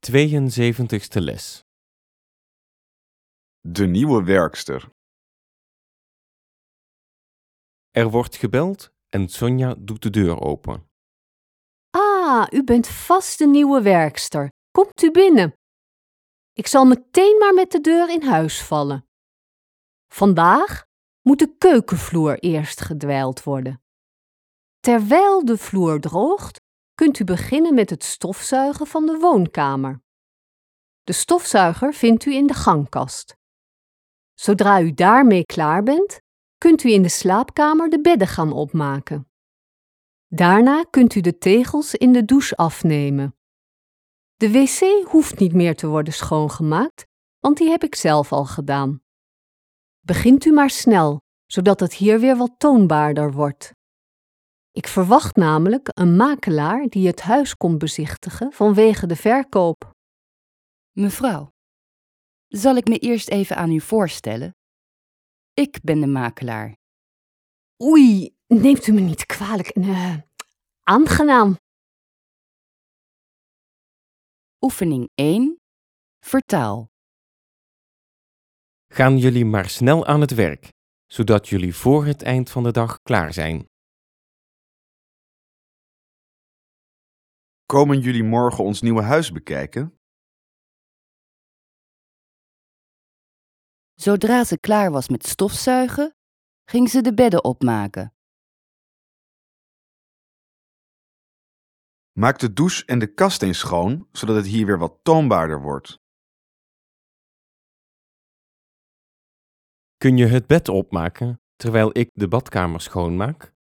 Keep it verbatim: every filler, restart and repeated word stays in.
tweeënzeventigste les. De nieuwe werkster. Er wordt gebeld en Sonja doet de deur open. Ah, u bent vast de nieuwe werkster. Komt u binnen. Ik zal meteen maar met de deur in huis vallen. Vandaag moet de keukenvloer eerst gedwijld worden. Terwijl de vloer droogt, kunt u beginnen met het stofzuigen van de woonkamer. De stofzuiger vindt u in de gangkast. Zodra u daarmee klaar bent, kunt u in de slaapkamer de bedden gaan opmaken. Daarna kunt u de tegels in de douche afnemen. De wc hoeft niet meer te worden schoongemaakt, want die heb ik zelf al gedaan. Begint u maar snel, zodat het hier weer wat toonbaarder wordt. Ik verwacht namelijk een makelaar die het huis komt bezichtigen vanwege de verkoop. Mevrouw, zal ik me eerst even aan u voorstellen? Ik ben de makelaar. Oei, neemt u me niet kwalijk. Uh, aangenaam. Oefening één. Vertaal. Gaan jullie maar snel aan het werk, zodat jullie voor het eind van de dag klaar zijn. Komen jullie morgen ons nieuwe huis bekijken? Zodra ze klaar was met stofzuigen, ging ze de bedden opmaken. Maak de douche en de kast eens schoon, zodat het hier weer wat toonbaarder wordt. Kun je het bed opmaken terwijl ik de badkamer schoonmaak?